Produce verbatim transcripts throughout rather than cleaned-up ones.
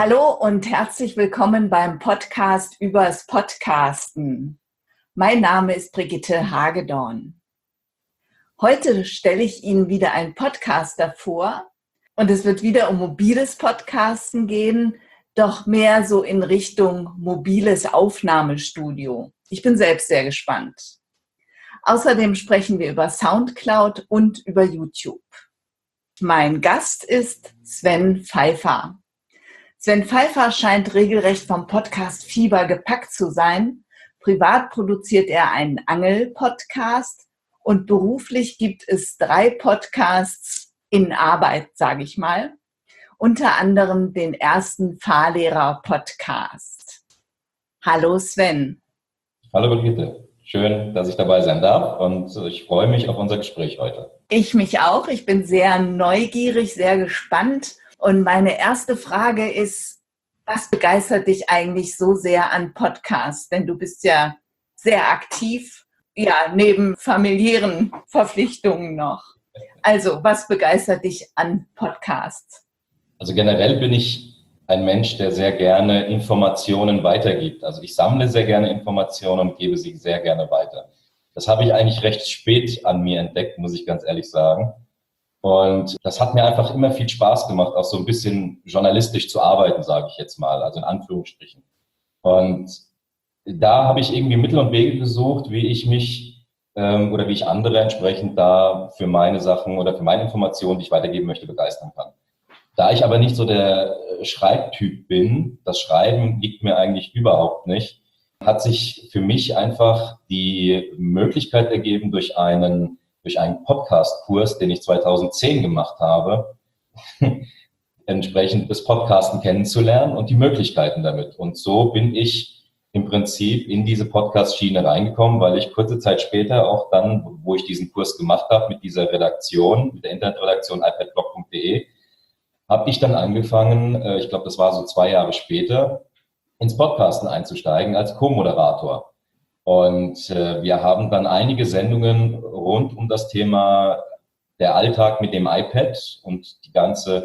Hallo und herzlich willkommen beim Podcast übers Podcasten. Mein Name ist Brigitte Hagedorn. Heute stelle ich Ihnen wieder einen Podcaster vor und es wird wieder um mobiles Podcasten gehen, doch mehr so in Richtung mobiles Aufnahmestudio. Ich bin selbst sehr gespannt. Außerdem sprechen wir über Soundcloud und über YouTube. Mein Gast ist Sven Pfeiffer. Sven Pfeiffer scheint regelrecht vom Podcast-Fieber gepackt zu sein. Privat produziert er einen Angel-Podcast und beruflich gibt es drei Podcasts in Arbeit, sage ich mal. Unter anderem den ersten Fahrlehrer-Podcast. Hallo Sven. Hallo Brigitte. Schön, dass ich dabei sein darf und ich freue mich auf unser Gespräch heute. Ich mich auch. Ich bin sehr neugierig, sehr gespannt. Und meine erste Frage ist, was begeistert dich eigentlich so sehr an Podcasts? Denn du bist ja sehr aktiv, ja, neben familiären Verpflichtungen noch. Also, was begeistert dich an Podcasts? Also generell bin ich ein Mensch, der sehr gerne Informationen weitergibt. Also ich sammle sehr gerne Informationen und gebe sie sehr gerne weiter. Das habe ich eigentlich recht spät an mir entdeckt, muss ich ganz ehrlich sagen. Und das hat mir einfach immer viel Spaß gemacht, auch so ein bisschen journalistisch zu arbeiten, sage ich jetzt mal, also in Anführungsstrichen. Und da habe ich irgendwie Mittel und Wege gesucht, wie ich mich ähm, oder wie ich andere entsprechend da für meine Sachen oder für meine Informationen, die ich weitergeben möchte, begeistern kann. Da ich aber nicht so der Schreibtyp bin, das Schreiben liegt mir eigentlich überhaupt nicht, hat sich für mich einfach die Möglichkeit ergeben, durch einen durch einen Podcast-Kurs, den ich zweitausendzehn gemacht habe, entsprechend das Podcasten kennenzulernen und die Möglichkeiten damit. Und so bin ich im Prinzip in diese Podcast-Schiene reingekommen, weil ich kurze Zeit später auch dann, wo ich diesen Kurs gemacht habe mit dieser Redaktion, mit der Internetredaktion i p a d blog punkt d e, habe ich dann angefangen, ich glaube, das war so zwei Jahre später, ins Podcasten einzusteigen als Co-Moderator. Und äh, wir haben dann einige Sendungen rund um das Thema der Alltag mit dem iPad und die ganze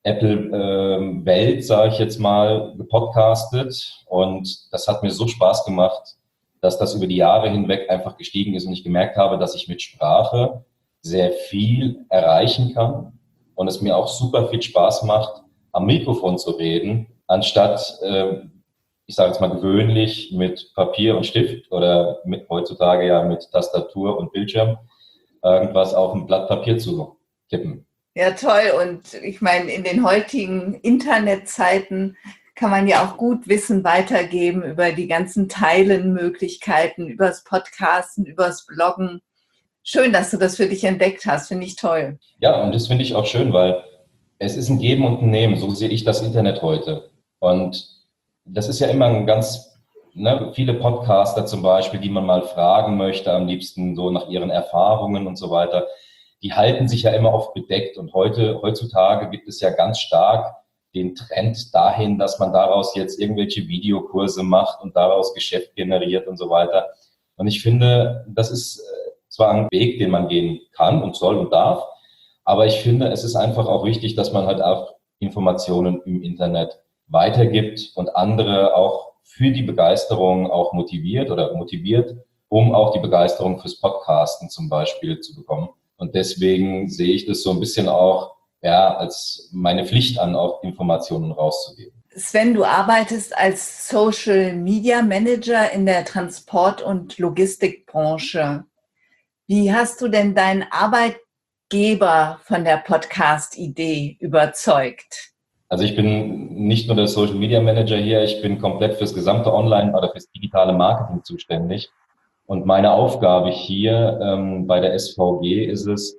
Apple-Welt, äh, sage ich jetzt mal, gepodcastet. Und das hat mir so Spaß gemacht, dass das über die Jahre hinweg einfach gestiegen ist und ich gemerkt habe, dass ich mit Sprache sehr viel erreichen kann und es mir auch super viel Spaß macht, am Mikrofon zu reden, anstatt äh, ich sage jetzt mal gewöhnlich mit Papier und Stift oder mit heutzutage ja mit Tastatur und Bildschirm irgendwas auf ein Blatt Papier zu tippen. Ja, toll. Und ich meine, in den heutigen Internetzeiten kann man ja auch gut Wissen weitergeben über die ganzen Teilenmöglichkeiten, übers Podcasten, übers Bloggen. Schön, dass du das für dich entdeckt hast. Finde ich toll. Ja, und das finde ich auch schön, weil es ist ein Geben und ein Nehmen. So sehe ich das Internet heute. Und das ist ja immer ein ganz, ne, viele Podcaster zum Beispiel, die man mal fragen möchte, am liebsten so nach ihren Erfahrungen und so weiter, die halten sich ja immer oft bedeckt. Und heute, heutzutage gibt es ja ganz stark den Trend dahin, dass man daraus jetzt irgendwelche Videokurse macht und daraus Geschäft generiert und so weiter. Und ich finde, das ist zwar ein Weg, den man gehen kann und soll und darf, aber ich finde, es ist einfach auch wichtig, dass man halt auch Informationen im Internet weitergibt und andere auch für die Begeisterung auch motiviert oder motiviert, um auch die Begeisterung fürs Podcasten zum Beispiel zu bekommen. Und deswegen sehe ich das so ein bisschen auch ja, als meine Pflicht an, auch Informationen rauszugeben. Sven, du arbeitest als Social Media Manager in der Transport- und Logistikbranche. Wie hast du denn deinen Arbeitgeber von der Podcast-Idee überzeugt? Also ich bin nicht nur der Social Media Manager hier, ich bin komplett fürs gesamte Online- oder fürs digitale Marketing zuständig. Und meine Aufgabe hier ähm, bei der S V G ist es,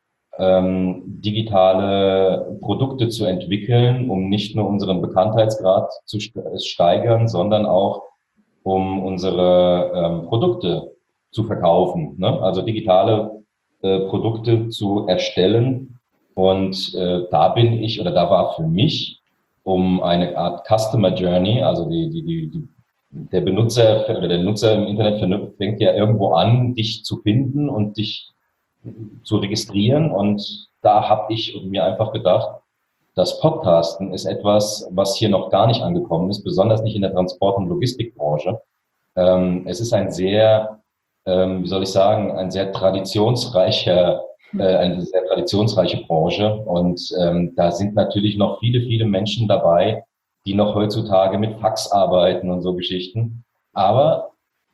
ähm, digitale Produkte zu entwickeln, um nicht nur unseren Bekanntheitsgrad zu steigern, sondern auch um unsere ähm, Produkte zu verkaufen, ne? Also digitale äh, Produkte zu erstellen. Und äh, da bin ich, oder da war für mich, um eine Art Customer Journey, also die, die, die, die, der Benutzer oder der Nutzer im Internet fängt ja irgendwo an, dich zu finden und dich zu registrieren. Und da habe ich mir einfach gedacht, das Podcasten ist etwas, was hier noch gar nicht angekommen ist, besonders nicht in der Transport- und Logistikbranche. Ähm, es ist ein sehr, ähm, wie soll ich sagen, ein sehr traditionsreicher, äh, eine sehr traditionsreiche Branche. Und ähm, da sind natürlich noch viele, viele Menschen dabei, die noch heutzutage mit Fax arbeiten und so Geschichten. Aber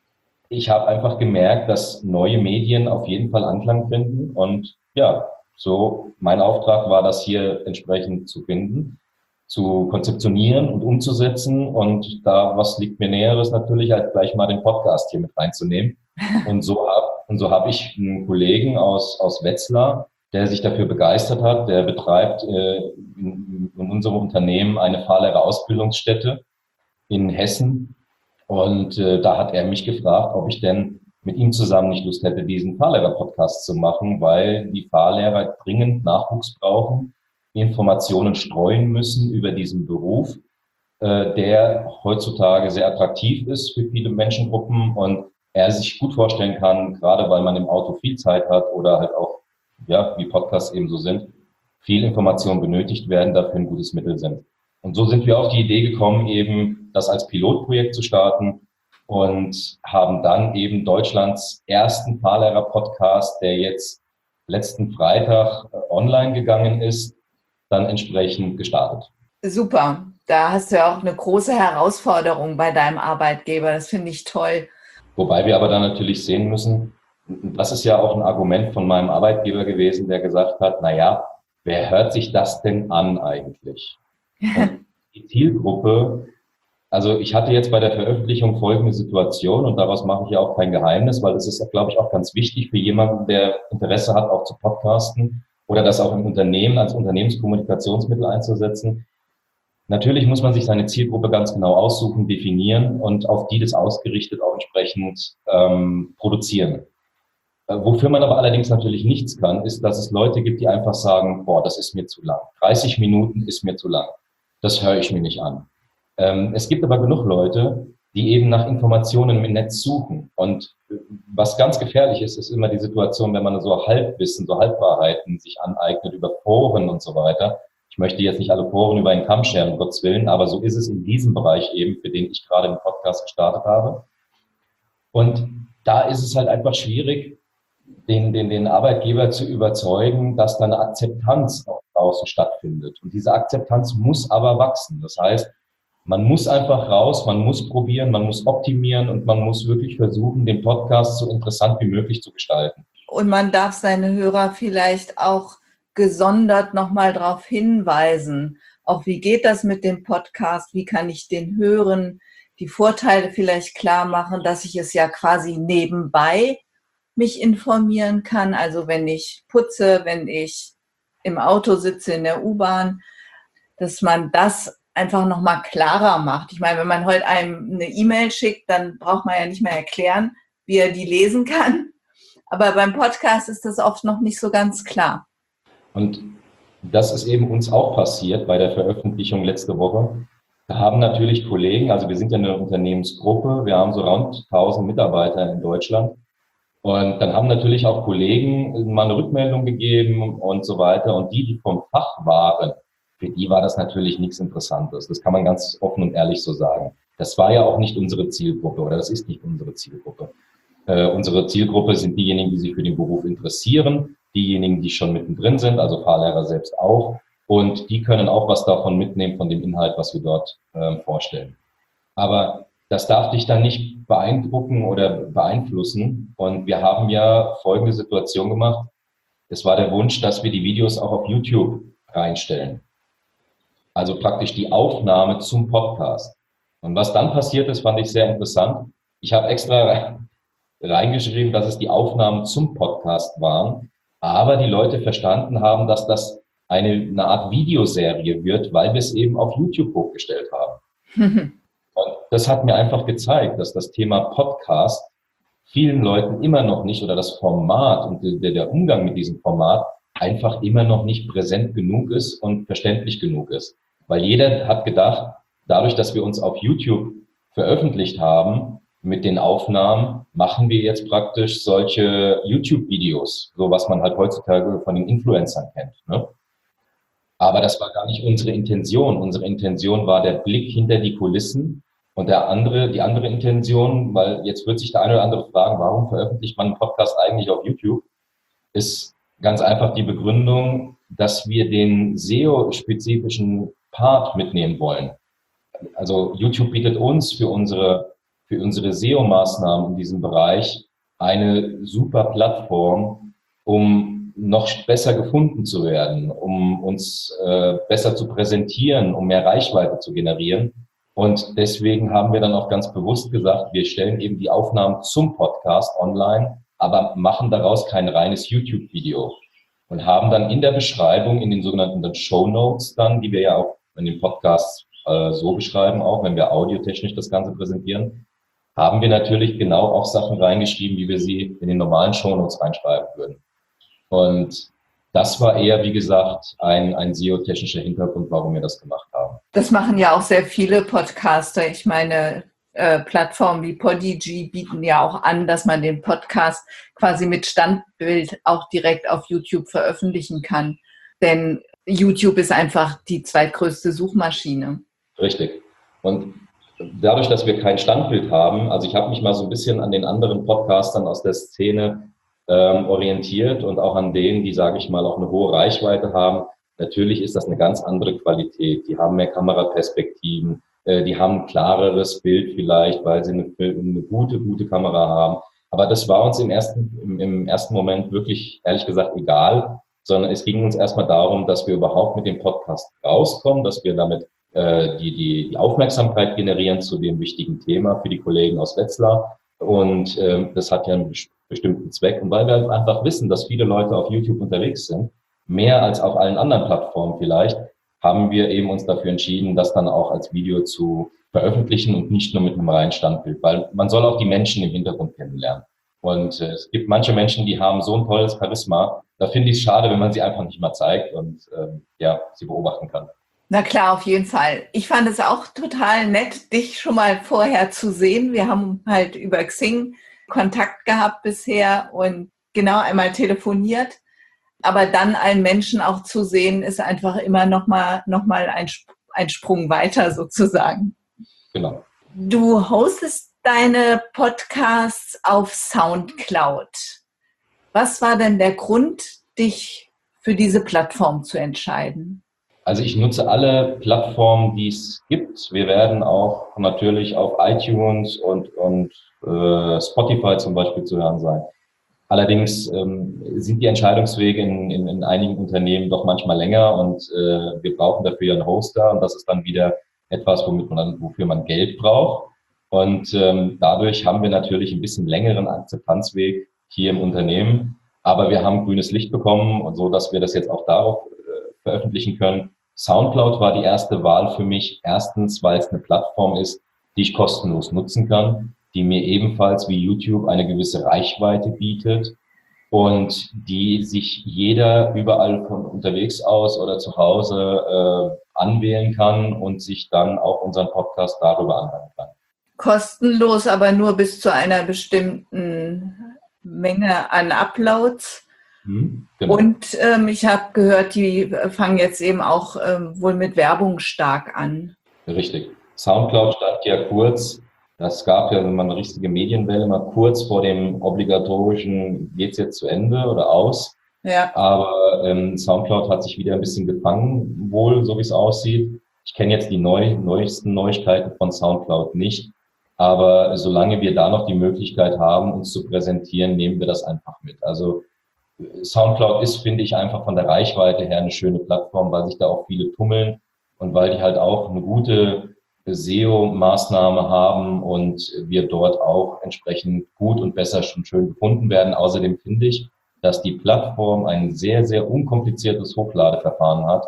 ich habe einfach gemerkt, dass neue Medien auf jeden Fall Anklang finden. Und ja, so mein Auftrag war, das hier entsprechend zu finden, zu konzeptionieren und umzusetzen. Und da, was liegt mir Näheres natürlich, als gleich mal den Podcast hier mit reinzunehmen. Und so habe und so hab ich einen Kollegen aus, aus Wetzlar, der sich dafür begeistert hat, der betreibt äh, in, in unserem Unternehmen eine Fahrlehrerausbildungsstätte in Hessen. Und äh, da hat er mich gefragt, ob ich denn mit ihm zusammen nicht Lust hätte, diesen Fahrlehrer-Podcast zu machen, weil die Fahrlehrer dringend Nachwuchs brauchen, Informationen streuen müssen über diesen Beruf, äh, der heutzutage sehr attraktiv ist für viele Menschengruppen und er sich gut vorstellen kann, gerade weil man im Auto viel Zeit hat oder halt auch, ja, wie Podcasts eben so sind, viel Information benötigt werden, dafür ein gutes Mittel sind. Und so sind wir auf die Idee gekommen, eben das als Pilotprojekt zu starten und haben dann eben Deutschlands ersten Fahrlehrer-Podcast, der jetzt letzten Freitag online gegangen ist, dann entsprechend gestartet. Super. Da hast du ja auch eine große Herausforderung bei deinem Arbeitgeber. Das finde ich toll. Wobei wir aber dann natürlich sehen müssen, das ist ja auch ein Argument von meinem Arbeitgeber gewesen, der gesagt hat, na ja, wer hört sich das denn an eigentlich? Und die Zielgruppe, also ich hatte jetzt bei der Veröffentlichung folgende Situation und daraus mache ich ja auch kein Geheimnis, weil es ist, glaube ich, auch ganz wichtig für jemanden, der Interesse hat, auch zu podcasten oder das auch im Unternehmen als Unternehmenskommunikationsmittel einzusetzen. Natürlich muss man sich seine Zielgruppe ganz genau aussuchen, definieren und auf die das ausgerichtet auch entsprechend ähm, produzieren. Äh, wofür man aber allerdings natürlich nichts kann, ist, dass es Leute gibt, die einfach sagen, boah, das ist mir zu lang. dreißig Minuten ist mir zu lang. Das höre ich mir nicht an. Ähm, es gibt aber genug Leute, die eben nach Informationen im Netz suchen. Und was ganz gefährlich ist, ist immer die Situation, wenn man so Halbwissen, so Halbwahrheiten sich aneignet über Foren und so weiter. Ich möchte jetzt nicht alle Foren über einen Kamm scheren, um Gottes Willen, aber so ist es in diesem Bereich eben, für den ich gerade den Podcast gestartet habe. Und da ist es halt einfach schwierig, den, den, den Arbeitgeber zu überzeugen, dass da eine Akzeptanz auch draußen stattfindet. Und diese Akzeptanz muss aber wachsen. Das heißt, man muss einfach raus, man muss probieren, man muss optimieren und man muss wirklich versuchen, den Podcast so interessant wie möglich zu gestalten. Und man darf seine Hörer vielleicht auch gesondert nochmal darauf hinweisen, auch wie geht das mit dem Podcast, wie kann ich den hören, die Vorteile vielleicht klar machen, dass ich es ja quasi nebenbei mich informieren kann, also wenn ich putze, wenn ich im Auto sitze, in der U-Bahn, dass man das einfach nochmal klarer macht. Ich meine, wenn man heute einem eine E-Mail schickt, dann braucht man ja nicht mehr erklären, wie er die lesen kann. Aber beim Podcast ist das oft noch nicht so ganz klar. Und das ist eben uns auch passiert bei der Veröffentlichung letzte Woche. Da haben natürlich Kollegen, also wir sind ja eine Unternehmensgruppe, wir haben so rund tausend Mitarbeiter in Deutschland. Und dann haben natürlich auch Kollegen mal eine Rückmeldung gegeben und so weiter. Und die, die vom Fach waren, für die war das natürlich nichts Interessantes. Das kann man ganz offen und ehrlich so sagen. Das war ja auch nicht unsere Zielgruppe oder das ist nicht unsere Zielgruppe. Äh, unsere Zielgruppe sind diejenigen, die sich für den Beruf interessieren, diejenigen, die schon mittendrin sind, also Fahrlehrer selbst auch. Und die können auch was davon mitnehmen, von dem Inhalt, was wir dort äh, vorstellen. Aber das darf dich dann nicht beeindrucken oder beeinflussen. Und wir haben ja folgende Situation gemacht. Es war der Wunsch, dass wir die Videos auch auf YouTube reinstellen. Also praktisch die Aufnahme zum Podcast. Und was dann passiert ist, fand ich sehr interessant. Ich habe extra reingeschrieben, dass es die Aufnahmen zum Podcast waren, aber die Leute verstanden haben, dass das eine, eine Art Videoserie wird, weil wir es eben auf YouTube hochgestellt haben. Und das hat mir einfach gezeigt, dass das Thema Podcast vielen Leuten immer noch nicht oder das Format und der, der Umgang mit diesem Format einfach immer noch nicht präsent genug ist und verständlich genug ist. Weil jeder hat gedacht, dadurch, dass wir uns auf YouTube veröffentlicht haben, mit den Aufnahmen, machen wir jetzt praktisch solche YouTube-Videos, so was man halt heutzutage von den Influencern kennt, ne? Aber das war gar nicht unsere Intention. Unsere Intention war der Blick hinter die Kulissen und der andere, die andere Intention, weil jetzt wird sich der eine oder andere fragen, warum veröffentlicht man einen Podcast eigentlich auf YouTube, ist ganz einfach die Begründung, dass wir den S E O-spezifischen Part mitnehmen wollen. Also YouTube bietet uns für unsere, für unsere S E O-Maßnahmen in diesem Bereich eine super Plattform, um noch besser gefunden zu werden, um uns äh, besser zu präsentieren, um mehr Reichweite zu generieren. Und deswegen haben wir dann auch ganz bewusst gesagt, wir stellen eben die Aufnahmen zum Podcast online, aber machen daraus kein reines YouTube-Video und haben dann in der Beschreibung, in den sogenannten Show Notes dann, die wir ja auch in den Podcasts äh, so beschreiben, auch wenn wir audiotechnisch das Ganze präsentieren, haben wir natürlich genau auch Sachen reingeschrieben, wie wir sie in den normalen Show Notes reinschreiben würden. Und das war eher, wie gesagt, ein, ein S E O-technischer Hintergrund, warum wir das gemacht haben. Das machen ja auch sehr viele Podcaster. Ich meine, äh, Plattformen wie Podigy bieten ja auch an, dass man den Podcast quasi mit Standbild auch direkt auf YouTube veröffentlichen kann. Denn YouTube ist einfach die zweitgrößte Suchmaschine. Richtig. Und dadurch, dass wir kein Standbild haben, also ich habe mich mal so ein bisschen an den anderen Podcastern aus der Szene ähm, orientiert und auch an denen, die, sage ich mal, auch eine hohe Reichweite haben. Natürlich ist das eine ganz andere Qualität. Die haben mehr Kameraperspektiven, äh, die haben ein klareres Bild vielleicht, weil sie eine, eine gute, gute Kamera haben. Aber das war uns im ersten, im, im ersten Moment wirklich, ehrlich gesagt, egal, sondern es ging uns erstmal darum, dass wir überhaupt mit dem Podcast rauskommen, dass wir damit äh, die, die, die Aufmerksamkeit generieren zu dem wichtigen Thema für die Kollegen aus Wetzlar. Und äh, das hat ja einen bestimmten Zweck. Und weil wir einfach wissen, dass viele Leute auf YouTube unterwegs sind, mehr als auf allen anderen Plattformen vielleicht, haben wir eben uns dafür entschieden, das dann auch als Video zu veröffentlichen und nicht nur mit einem reinen Standbild, weil man soll auch die Menschen im Hintergrund kennenlernen. Und äh, es gibt manche Menschen, die haben so ein tolles Charisma, da finde ich es schade, wenn man sie einfach nicht mal zeigt und äh, ja, sie beobachten kann. Na klar, auf jeden Fall. Ich fand es auch total nett, dich schon mal vorher zu sehen. Wir haben halt über Xing Kontakt gehabt bisher und genau einmal telefoniert. Aber dann einen Menschen auch zu sehen, ist einfach immer noch mal, noch mal ein, ein Sprung weiter sozusagen. Genau. Du hostest deine Podcasts auf Soundcloud. Was war denn der Grund, dich für diese Plattform zu entscheiden? Also ich nutze alle Plattformen, die es gibt. Wir werden auch natürlich auf iTunes und, und äh, Spotify zum Beispiel zu hören sein. Allerdings ähm, sind die Entscheidungswege in, in, in einigen Unternehmen doch manchmal länger und äh, wir brauchen dafür ja einen Hoster und das ist dann wieder etwas, womit man dann, wofür man Geld braucht. Und ähm, dadurch haben wir natürlich ein bisschen längeren Akzeptanzweg hier im Unternehmen. Aber wir haben grünes Licht bekommen und so, dass wir das jetzt auch darauf äh, veröffentlichen können. Soundcloud war die erste Wahl für mich. Erstens, weil es eine Plattform ist, die ich kostenlos nutzen kann, die mir ebenfalls wie YouTube eine gewisse Reichweite bietet und die sich jeder überall von unterwegs aus oder zu Hause äh, anwählen kann und sich dann auch unseren Podcast darüber anhören kann. Kostenlos, aber nur bis zu einer bestimmten Menge an Uploads. Hm, genau. Und ähm, ich habe gehört, die fangen jetzt eben auch ähm, wohl mit Werbung stark an. Richtig. Soundcloud stand ja kurz. Das gab ja immer eine richtige Medienwelle, mal kurz vor dem obligatorischen, geht's jetzt zu Ende oder aus. Ja. Aber ähm, Soundcloud hat sich wieder ein bisschen gefangen, wohl, so wie es aussieht. Ich kenne jetzt die neu, neuesten Neuigkeiten von Soundcloud nicht. Aber solange wir da noch die Möglichkeit haben, uns zu präsentieren, nehmen wir das einfach mit. Also Soundcloud ist, finde ich, einfach von der Reichweite her eine schöne Plattform, weil sich da auch viele tummeln und weil die halt auch eine gute S E O-Maßnahme haben und wir dort auch entsprechend gut und besser schon schön gefunden werden. Außerdem finde ich, dass die Plattform ein sehr, sehr unkompliziertes Hochladeverfahren hat,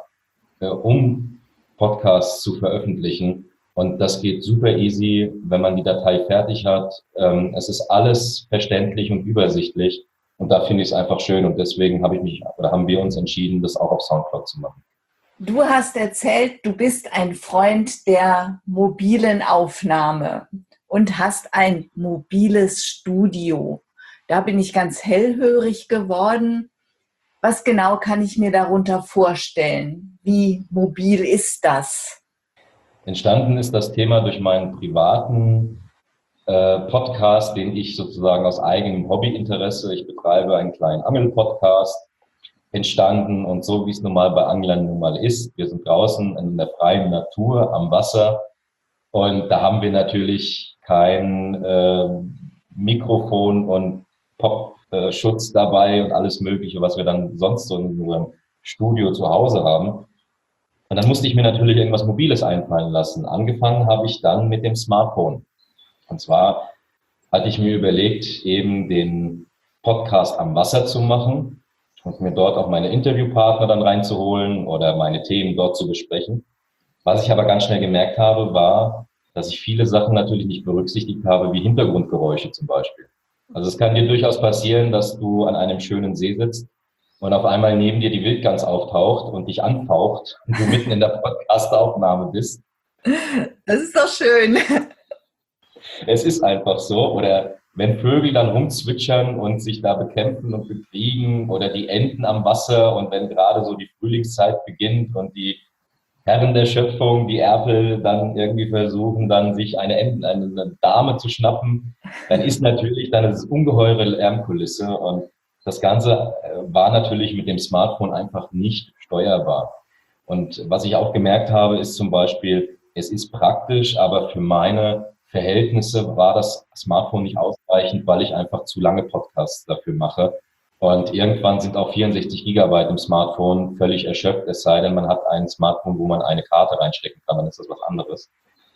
um Podcasts zu veröffentlichen. Und das geht super easy, wenn man die Datei fertig hat. Es ist alles verständlich und übersichtlich. Und da finde ich es einfach schön. Und deswegen habe ich mich, oder haben wir uns entschieden, das auch auf Soundcloud zu machen. Du hast erzählt, du bist ein Freund der mobilen Aufnahme und hast ein mobiles Studio. Da bin ich ganz hellhörig geworden. Was genau kann ich mir darunter vorstellen? Wie mobil ist das? Entstanden ist das Thema durch meinen privaten äh, Podcast, den ich sozusagen aus eigenem Hobbyinteresse, ich betreibe einen kleinen Angel-Podcast, entstanden und so wie es nun mal bei Anglern nun mal ist. Wir sind draußen in der freien Natur am Wasser und da haben wir natürlich kein äh, Mikrofon und Popschutz dabei und alles Mögliche, was wir dann sonst so in unserem Studio zu Hause haben. Und dann musste ich mir natürlich irgendwas Mobiles einfallen lassen. Angefangen habe ich dann mit dem Smartphone. Und zwar hatte ich mir überlegt, eben den Podcast am Wasser zu machen und mir dort auch meine Interviewpartner dann reinzuholen oder meine Themen dort zu besprechen. Was ich aber ganz schnell gemerkt habe, war, dass ich viele Sachen natürlich nicht berücksichtigt habe, wie Hintergrundgeräusche zum Beispiel. Also es kann dir durchaus passieren, dass du an einem schönen See sitzt und auf einmal neben dir die Wildgans auftaucht und dich anfaucht und du mitten in der Podcast-Aufnahme bist. Das ist doch schön. Es ist einfach so. Oder wenn Vögel dann rumzwitschern und sich da bekämpfen und bekriegen oder die Enten am Wasser und wenn gerade so die Frühlingszeit beginnt und die Herren der Schöpfung, die Erpel, dann irgendwie versuchen, dann sich eine, Enten, eine Dame zu schnappen, dann ist natürlich dann eine ungeheure Lärmkulisse und das Ganze war natürlich mit dem Smartphone einfach nicht steuerbar. Und was ich auch gemerkt habe, ist zum Beispiel, es ist praktisch, aber für meine Verhältnisse war das Smartphone nicht ausreichend, weil ich einfach zu lange Podcasts dafür mache. Und irgendwann sind auch vierundsechzig Gigabyte im Smartphone völlig erschöpft, es sei denn, man hat ein Smartphone, wo man eine Karte reinstecken kann, dann ist das was anderes.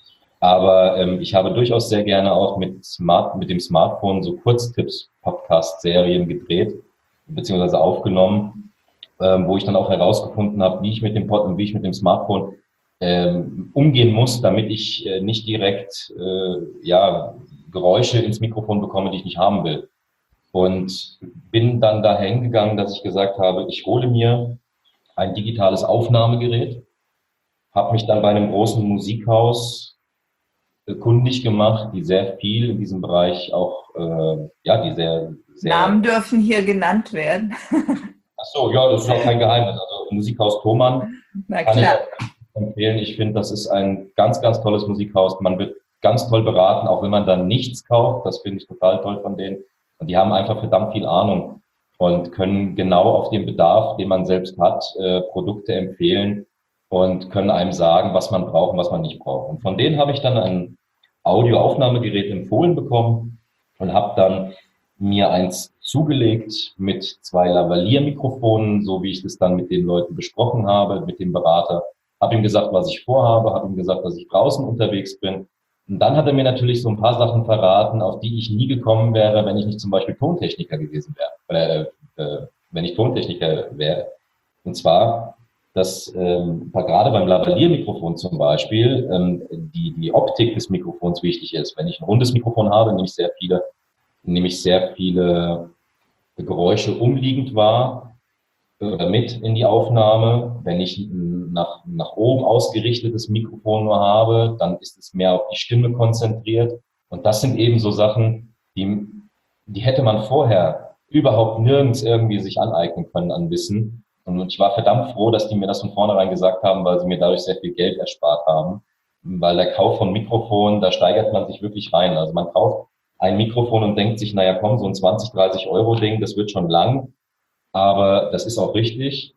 Aber ähm, ich habe durchaus sehr gerne auch mit, Smart, mit dem Smartphone so Kurztipps-Podcast-Serien gedreht, beziehungsweise aufgenommen, ähm, wo ich dann auch herausgefunden habe, wie ich mit dem Pod, wie ich mit dem Smartphone ähm, umgehen muss, damit ich äh, nicht direkt äh, ja, Geräusche ins Mikrofon bekomme, die ich nicht haben will. Und bin dann dahin gegangen, dass ich gesagt habe, ich hole mir ein digitales Aufnahmegerät, habe mich dann bei einem großen Musikhaus kundig gemacht, die sehr viel in diesem Bereich auch, äh, ja, die sehr, sehr... Namen dürfen hier genannt werden. Ach so, ja, das ist auch kein Geheimnis. Also Musikhaus Thomann Na kann klar. ich empfehlen. Ich finde, das ist ein ganz, ganz tolles Musikhaus. Man wird ganz toll beraten, auch wenn man dann nichts kauft. Das finde ich total toll von denen. Und die haben einfach verdammt viel Ahnung und können genau auf den Bedarf, den man selbst hat, äh, Produkte empfehlen und können einem sagen, was man braucht und was man nicht braucht. Und von denen habe ich dann ein Audioaufnahmegerät empfohlen bekommen und habe dann mir eins zugelegt mit zwei Lavalier-Mikrofonen, so wie ich das dann mit den Leuten besprochen habe, mit dem Berater. Habe ihm gesagt, was ich vorhabe, habe ihm gesagt, dass ich draußen unterwegs bin. Und dann hat er mir natürlich so ein paar Sachen verraten, auf die ich nie gekommen wäre, wenn ich nicht zum Beispiel Tontechniker gewesen wäre, oder äh, wenn ich Tontechniker wäre. Und zwar, dass ähm, gerade beim Lavalier-Mikrofon zum Beispiel ähm, die, die Optik des Mikrofons wichtig ist. Wenn ich ein rundes Mikrofon habe, nehme ich sehr viele, nehme ich sehr viele Geräusche umliegend wahr oder mit in die Aufnahme. Wenn ich ein nach, nach oben ausgerichtetes Mikrofon nur habe, dann ist es mehr auf die Stimme konzentriert. Und das sind eben so Sachen, die, die hätte man vorher überhaupt nirgends irgendwie sich aneignen können an Wissen. Und ich war verdammt froh, dass die mir das von vornherein gesagt haben, weil sie mir dadurch sehr viel Geld erspart haben. Weil der Kauf von Mikrofonen, da steigert man sich wirklich rein. Also man kauft ein Mikrofon und denkt sich, naja komm, so ein zwanzig, dreißig Euro Ding, das wird schon lang. Aber das ist auch richtig.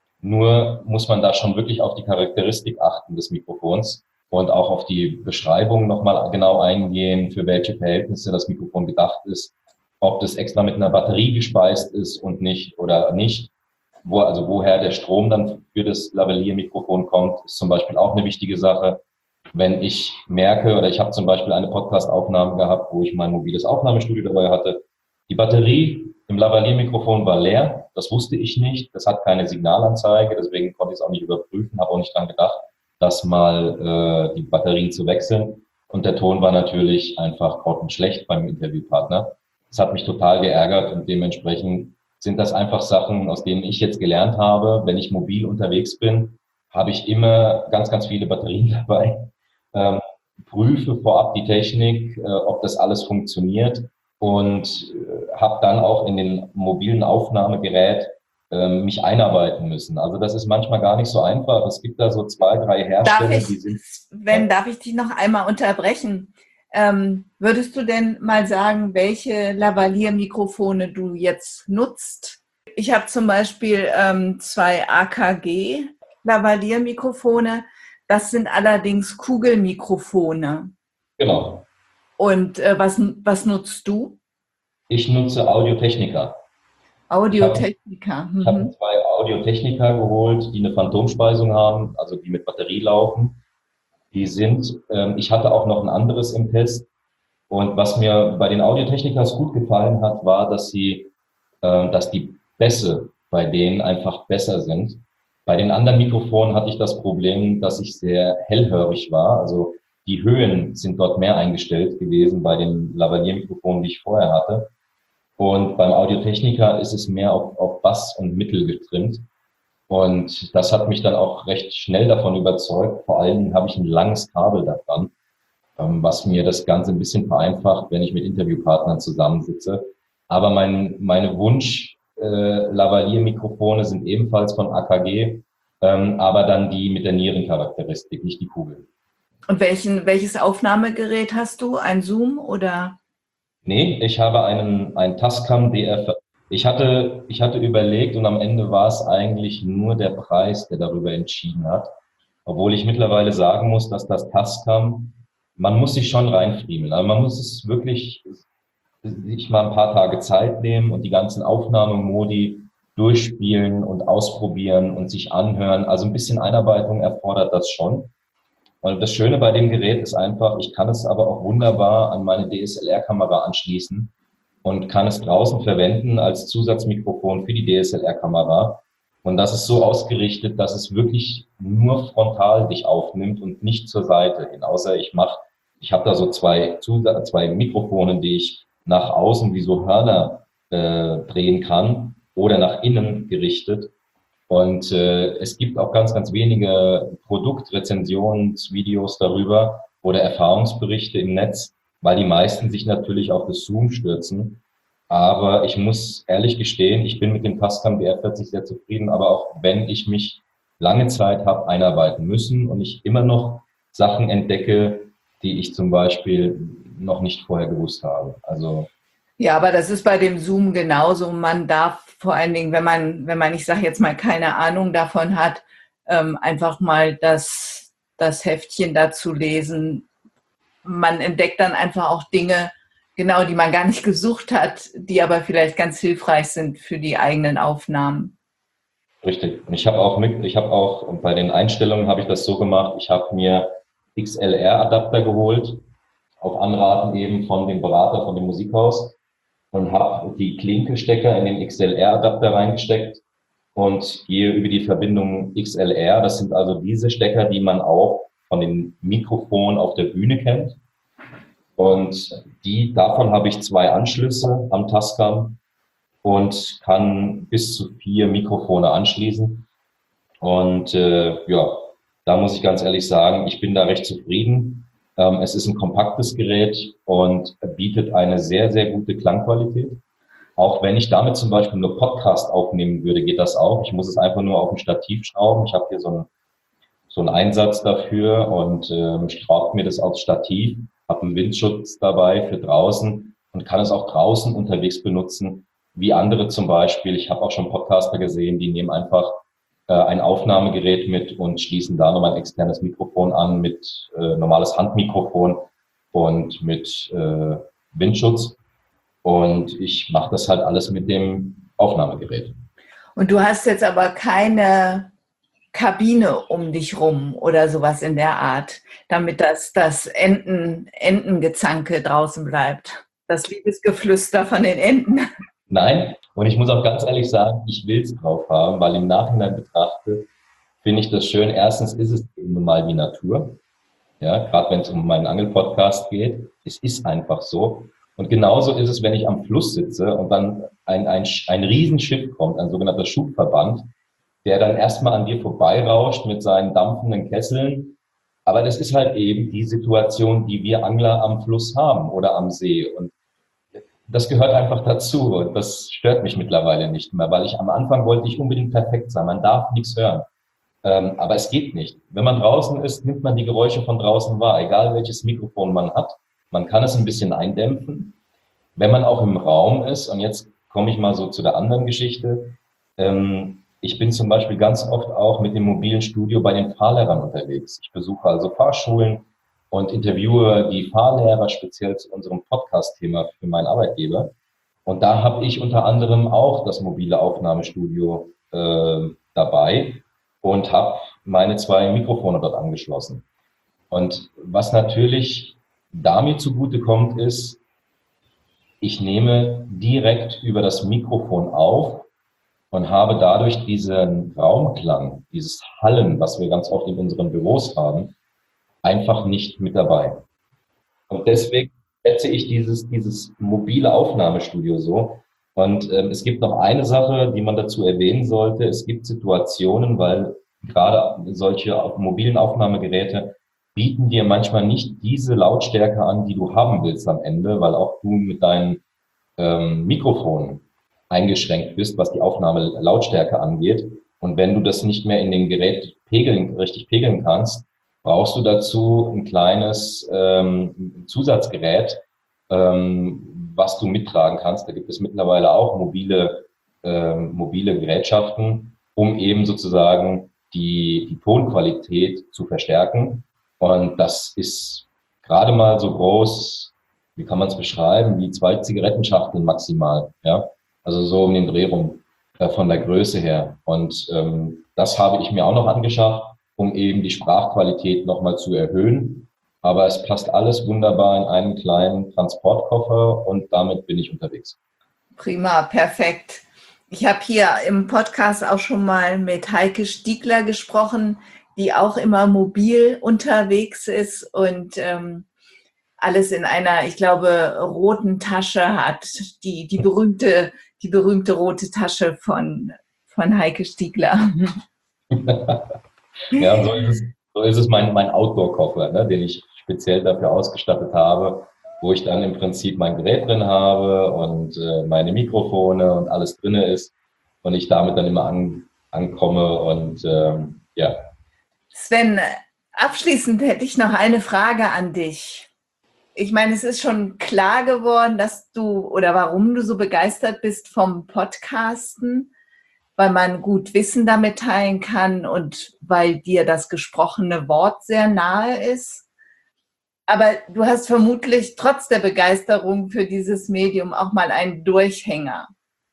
Nur muss man da schon wirklich auf die Charakteristik achten des Mikrofons und auch auf die Beschreibung nochmal genau eingehen, für welche Verhältnisse das Mikrofon gedacht ist, ob das extra mit einer Batterie gespeist ist und nicht oder nicht. Wo, also woher der Strom dann für das Lavalier-Mikrofon kommt, ist zum Beispiel auch eine wichtige Sache. Wenn ich merke, oder ich habe zum Beispiel eine Podcast-Aufnahme gehabt, wo ich mein mobiles Aufnahmestudio dabei hatte, die Batterie im Lavalier-Mikrofon war leer, das wusste ich nicht, das hat keine Signalanzeige, deswegen konnte ich es auch nicht überprüfen, habe auch nicht dran gedacht, das mal äh, die Batterien zu wechseln. Und der Ton war natürlich einfach grottenschlecht beim Interviewpartner. Das hat mich total geärgert und dementsprechend sind das einfach Sachen, aus denen ich jetzt gelernt habe. Wenn ich mobil unterwegs bin, habe ich immer ganz, ganz viele Batterien dabei. Ähm, prüfe vorab die Technik, äh, ob das alles funktioniert und äh, habe dann auch in den mobilen Aufnahmegerät ähm, mich einarbeiten müssen. Also das ist manchmal gar nicht so einfach. Es gibt da so zwei, drei Darf Hersteller, ich, die sind... wenn, Ja, darf ich dich noch einmal unterbrechen? Ähm, würdest du denn mal sagen, welche Lavalier-Mikrofone du jetzt nutzt? Ich habe zum Beispiel ähm, zwei A K G-Lavalier-Mikrofone. Das sind allerdings Kugelmikrofone. genau. Und äh, was, was nutzt du? Ich nutze Audio-Technica. Ich habe Audio-Technica. ich hab mir Mhm. zwei Audio-Technica geholt, die eine Phantomspeisung haben, also die mit Batterie laufen. Die sind, ähm, ich hatte auch noch ein anderes im Test. Und was mir bei den Audio-Technicas gut gefallen hat, war, dass sie, äh, dass die Bässe bei denen einfach besser sind. Bei den anderen Mikrofonen hatte ich das Problem, dass ich sehr hellhörig war. Also die Höhen sind dort mehr eingestellt gewesen bei den Lavalier-Mikrofonen, die ich vorher hatte. Und beim Audio-Technica ist es mehr auf, auf Bass und Mittel getrimmt. Und das hat mich dann auch recht schnell davon überzeugt. Vor allen Dingen habe ich ein langes Kabel daran, ähm, was mir das Ganze ein bisschen vereinfacht, wenn ich mit Interviewpartnern zusammensitze. Aber mein, meine Wunsch äh, Lavalier-Mikrofone sind ebenfalls von A K G, ähm, aber dann die mit der Nierencharakteristik, nicht die Kugel. Und welchen, welches Aufnahmegerät hast du? Ein Zoom oder? Nee, ich habe einen, einen Tascam D R. Ich hatte, ich hatte überlegt und am Ende war es eigentlich nur der Preis, der darüber entschieden hat. Obwohl ich mittlerweile sagen muss, dass das Tascam, man muss sich schon reinfriemeln. Also man muss es wirklich sich mal ein paar Tage Zeit nehmen und die ganzen Aufnahmemodi durchspielen und ausprobieren und sich anhören. Also ein bisschen Einarbeitung erfordert das schon. Und das Schöne bei dem Gerät ist einfach, ich kann es aber auch wunderbar an meine D S L R-Kamera anschließen und kann es draußen verwenden als Zusatzmikrofon für die D S L R-Kamera. Und das ist so ausgerichtet, dass es wirklich nur frontal dich aufnimmt und nicht zur Seite hin. Außer ich mache, ich habe da so zwei, zwei Mikrofone, die ich nach außen wie so Hörner äh, drehen kann oder nach innen gerichtet. Und äh, es gibt auch ganz, ganz wenige Produktrezensionsvideos darüber oder Erfahrungsberichte im Netz, weil die meisten sich natürlich auf das Zoom stürzen. Aber ich muss ehrlich gestehen, ich bin mit dem Tascam D R vierzig sehr zufrieden, aber auch wenn ich mich lange Zeit habe einarbeiten müssen und ich immer noch Sachen entdecke, die ich zum Beispiel noch nicht vorher gewusst habe. Also Ja, aber das ist bei dem Zoom genauso. Man darf vor allen Dingen, wenn man, wenn man, ich sage jetzt mal, keine Ahnung davon hat, ähm, einfach mal das, das Heftchen dazu lesen. Man entdeckt dann einfach auch Dinge, genau, die man gar nicht gesucht hat, die aber vielleicht ganz hilfreich sind für die eigenen Aufnahmen. richtig. Und ich habe auch mit, ich habe auch bei den Einstellungen habe ich das so gemacht. Ich habe mir X L R-Adapter geholt, auf Anraten eben von dem Berater von dem Musikhaus und habe die Klinkenstecker in den X L R-Adapter reingesteckt und gehe über die Verbindung X L R. Das sind also diese Stecker, die man auch von den Mikrofonen auf der Bühne kennt. Und die, davon habe ich zwei Anschlüsse am Tascam und kann bis zu vier Mikrofone anschließen. Und äh, ja, da muss ich ganz ehrlich sagen, ich bin da recht zufrieden. Ähm, es ist ein kompaktes Gerät und bietet eine sehr, sehr gute Klangqualität. Auch wenn ich damit zum Beispiel nur Podcast aufnehmen würde, geht das auch. Ich muss es einfach nur auf ein Stativ schrauben. Ich habe hier so einen, so einen Einsatz dafür und ähm, schraube mir das aufs Stativ, habe einen Windschutz dabei für draußen und kann es auch draußen unterwegs benutzen, wie andere zum Beispiel. Ich habe auch schon Podcaster gesehen, die nehmen einfach äh, ein Aufnahmegerät mit und schließen da nochmal ein externes Mikrofon an mit äh, normales Handmikrofon und mit äh, Windschutz. Und ich mache das halt alles mit dem Aufnahmegerät. Und du hast jetzt aber keine Kabine um dich rum oder sowas in der Art, damit das, das Enten, Entengezanke draußen bleibt. Das Liebesgeflüster von den Enten. Nein, und ich muss auch ganz ehrlich sagen, ich will es drauf haben, weil im Nachhinein betrachtet finde ich das schön. Erstens ist es eben nun mal die Natur. Ja, gerade wenn es um meinen Angelpodcast geht. Es ist einfach so. Und genauso ist es, wenn ich am Fluss sitze und dann ein, ein, ein Riesenschiff kommt, ein sogenannter Schubverband, der dann erstmal an dir vorbeirauscht mit seinen dampfenden Kesseln. Aber das ist halt eben die Situation, die wir Angler am Fluss haben oder am See. Und das gehört einfach dazu und das stört mich mittlerweile nicht mehr, weil ich am Anfang wollte ich unbedingt perfekt sein. Man darf nichts hören. Ähm, aber es geht nicht. Wenn man draußen ist, nimmt man die Geräusche von draußen wahr, egal welches Mikrofon man hat. Man kann es ein bisschen eindämpfen. Wenn man auch im Raum ist, und jetzt komme ich mal so zu der anderen Geschichte, ähm, ich bin zum Beispiel ganz oft auch mit dem mobilen Studio bei den Fahrlehrern unterwegs. Ich besuche also Fahrschulen und interviewe die Fahrlehrer speziell zu unserem Podcast-Thema für meinen Arbeitgeber. Und da habe ich unter anderem auch das mobile Aufnahmestudio äh, dabei und habe meine zwei Mikrofone dort angeschlossen. Und was natürlich damit zugute kommt, ist, ich nehme direkt über das Mikrofon auf und habe dadurch diesen Raumklang, dieses Hallen, was wir ganz oft in unseren Büros haben, einfach nicht mit dabei. Und deswegen schätze ich dieses, dieses mobile Aufnahmestudio so. Und ähm, es gibt noch eine Sache, die man dazu erwähnen sollte. Es gibt Situationen, weil gerade solche mobilen Aufnahmegeräte bieten dir manchmal nicht diese Lautstärke an, die du haben willst am Ende, weil auch du mit deinem ähm, Mikrofon eingeschränkt bist, was die Aufnahmelautstärke angeht. Und wenn du das nicht mehr in dem Gerät pegeln, richtig pegeln kannst, brauchst du dazu ein kleines ähm, Zusatzgerät, ähm, was du mittragen kannst. Da gibt es mittlerweile auch mobile, ähm, mobile Gerätschaften, um eben sozusagen die, die Tonqualität zu verstärken. Und das ist gerade mal so groß, wie kann man es beschreiben, wie zwei Zigarettenschachteln maximal, ja. Also so um den Dreh rum, äh, von der Größe her. Und ähm, das habe ich mir auch noch angeschafft, um eben die Sprachqualität nochmal zu erhöhen. Aber es passt alles wunderbar in einen kleinen Transportkoffer und damit bin ich unterwegs. Prima, perfekt. Ich habe hier im Podcast auch schon mal mit Heike Stiegler gesprochen, die auch immer mobil unterwegs ist und ähm, alles in einer, ich glaube, roten Tasche hat. Die, die berühmte, die berühmte rote Tasche von, von Heike Stiegler. Ja, so ist es, so ist es mein, mein Outdoor-Koffer, ne, den ich speziell dafür ausgestattet habe, wo ich dann im Prinzip mein Gerät drin habe und äh, meine Mikrofone und alles drin ist und ich damit dann immer an, ankomme und ähm, ja. Sven, abschließend hätte ich noch eine Frage an dich. Ich meine, es ist schon klar geworden, dass du oder warum du so begeistert bist vom Podcasten, weil man gut Wissen damit teilen kann und weil dir das gesprochene Wort sehr nahe ist. Aber du hast vermutlich trotz der Begeisterung für dieses Medium auch mal einen Durchhänger.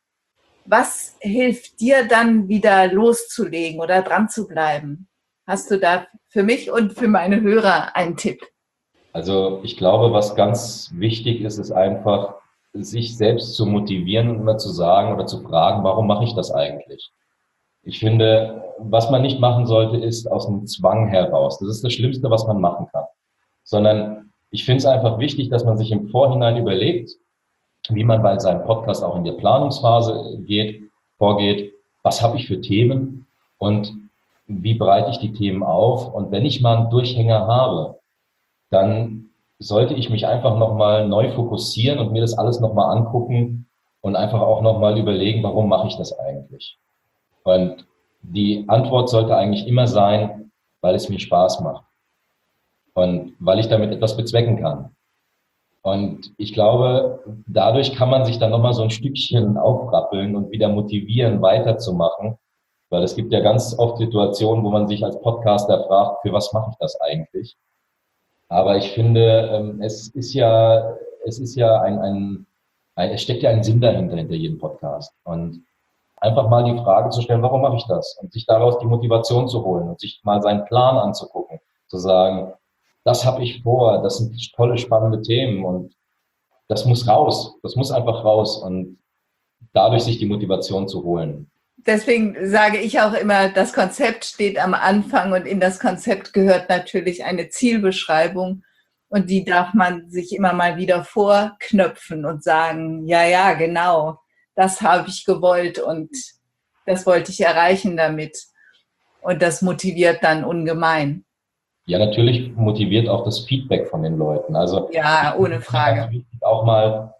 Was hilft dir dann wieder loszulegen oder dran zu bleiben? Hast du da für mich und für meine Hörer einen Tipp? Also ich glaube, was ganz wichtig ist, ist einfach, sich selbst zu motivieren und immer zu sagen oder zu fragen, warum mache ich das eigentlich? Ich finde, was man nicht machen sollte, ist aus einem Zwang heraus. Das ist das Schlimmste, was man machen kann. Sondern ich finde es einfach wichtig, dass man sich im Vorhinein überlegt, wie man bei seinem Podcast auch in der Planungsphase geht, vorgeht. Was habe ich für Themen und wie bereite ich die Themen auf? Und wenn ich mal einen Durchhänger habe, dann sollte ich mich einfach nochmal neu fokussieren und mir das alles nochmal angucken und einfach auch nochmal überlegen, warum mache ich das eigentlich? Und die Antwort sollte eigentlich immer sein, weil es mir Spaß macht und weil ich damit etwas bezwecken kann. Und ich glaube, dadurch kann man sich dann nochmal so ein Stückchen aufrappeln und wieder motivieren, weiterzumachen. Weil es gibt ja ganz oft Situationen, wo man sich als Podcaster fragt, für was mache ich das eigentlich? Aber ich finde, es ist ja, es ist ja ein, ein, ein, es steckt ja ein Sinn dahinter, hinter jedem Podcast. Und einfach mal die Frage zu stellen, warum mache ich das? Und sich daraus die Motivation zu holen und sich mal seinen Plan anzugucken. Zu sagen, das habe ich vor, das sind tolle, spannende Themen und das muss raus. Das muss einfach raus und dadurch sich die Motivation zu holen. Deswegen sage ich auch immer, das Konzept steht am Anfang und in das Konzept gehört natürlich eine Zielbeschreibung und die darf man sich immer mal wieder vorknöpfen und sagen, ja, ja, genau, das habe ich gewollt und das wollte ich erreichen damit. Und das motiviert dann ungemein. Ja, natürlich motiviert auch das Feedback von den Leuten. Also ja, ohne Frage. Auch mal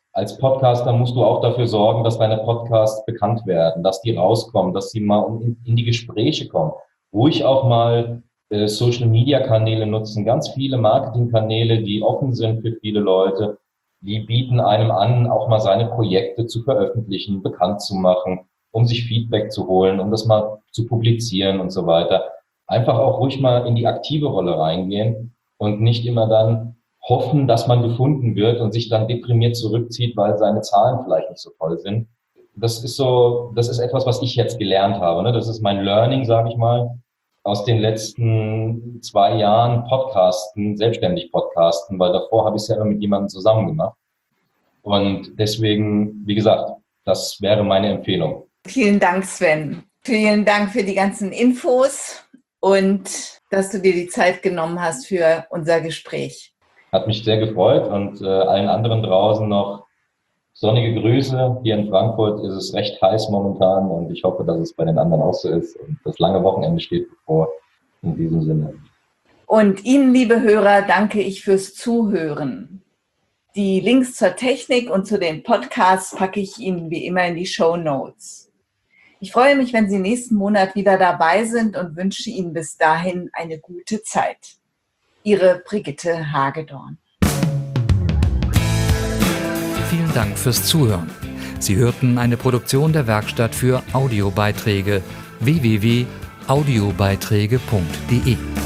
als Podcaster musst du auch dafür sorgen, dass deine Podcasts bekannt werden, dass die rauskommen, dass sie mal in, in die Gespräche kommen. Ruhig auch mal äh, Social-Media-Kanäle nutzen, ganz viele Marketing-Kanäle, die offen sind für viele Leute. Die bieten einem an, auch mal seine Projekte zu veröffentlichen, bekannt zu machen, um sich Feedback zu holen, um das mal zu publizieren und so weiter. Einfach auch ruhig mal in die aktive Rolle reingehen und nicht immer dann hoffen, dass man gefunden wird und sich dann deprimiert zurückzieht, weil seine Zahlen vielleicht nicht so toll sind. Das ist so, das ist etwas, was ich jetzt gelernt habe. Ne? Das ist mein Learning, sage ich mal, aus den letzten zwei Jahren Podcasten, selbstständig Podcasten, weil davor habe ich es ja immer mit jemandem zusammen gemacht. Und deswegen, wie gesagt, das wäre meine Empfehlung. Vielen Dank, Sven. Vielen Dank für die ganzen Infos und dass du dir die Zeit genommen hast für unser Gespräch. Hat mich sehr gefreut und äh, allen anderen draußen noch sonnige Grüße. Hier in Frankfurt ist es recht heiß momentan und ich hoffe, dass es bei den anderen auch so ist. Und das lange Wochenende steht bevor, in diesem Sinne. Und Ihnen, liebe Hörer, danke ich fürs Zuhören. Die Links zur Technik und zu den Podcasts packe ich Ihnen wie immer in die Shownotes. Ich freue mich, wenn Sie nächsten Monat wieder dabei sind und wünsche Ihnen bis dahin eine gute Zeit. Ihre Brigitte Hagedorn. Vielen Dank fürs Zuhören. Sie hörten eine Produktion der Werkstatt für Audiobeiträge w w w punkt audiobeiträge punkt de.